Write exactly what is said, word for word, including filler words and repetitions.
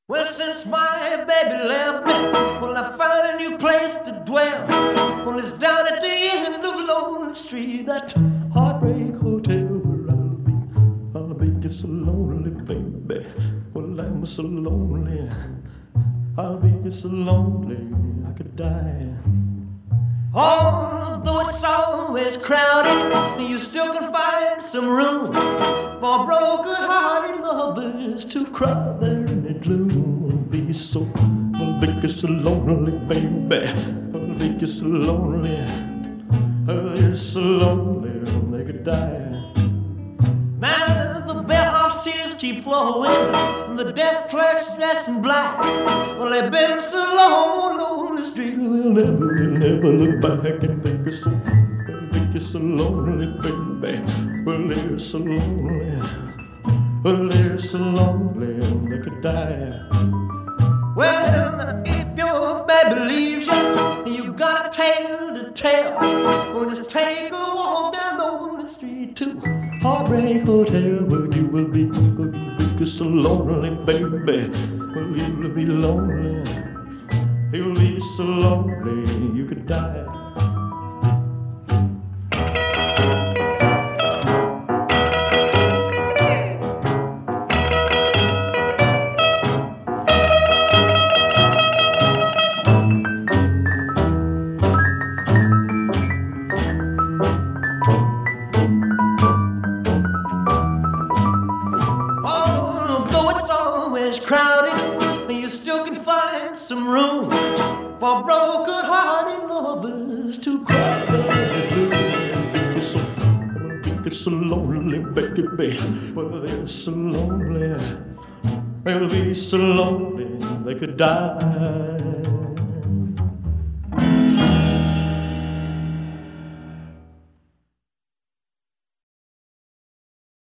Well, since my baby left me, well, I found a new place to dwell. Well, it's down at the end of Lonely Street, that heartbreak hotel where I'll be. I'll be just so lonely, baby. Well, I'm so lonely. I'll be just so lonely I could die. Although it's always crowded, you still can find some room for broken-hearted lovers to cry there in the gloom. Be so, I'll be so lonely, baby. I'll be so lonely. I'll be so lonely they could die. Now the bellhop's tears keep flowing, the desk clerk's dressed in black. Well, they've been so long on the street, they'll never, they'll never look back and think it's so, think it's so lonely, baby. Well, they're so lonely, well, they're so lonely they could die. Well, if your baby leaves you, you got a tale to tell. Well, just take a walk down Lonely Street to Heartbreak Hotel, where you will be, will you be so lonely, baby. Well, you'll be lonely, you'll be so lonely you could die. Crowded, you still can find some room for broken-hearted lovers to cry. They're so, they're so lonely, baby. Well, they're so lonely. They'll be so lonely they could die.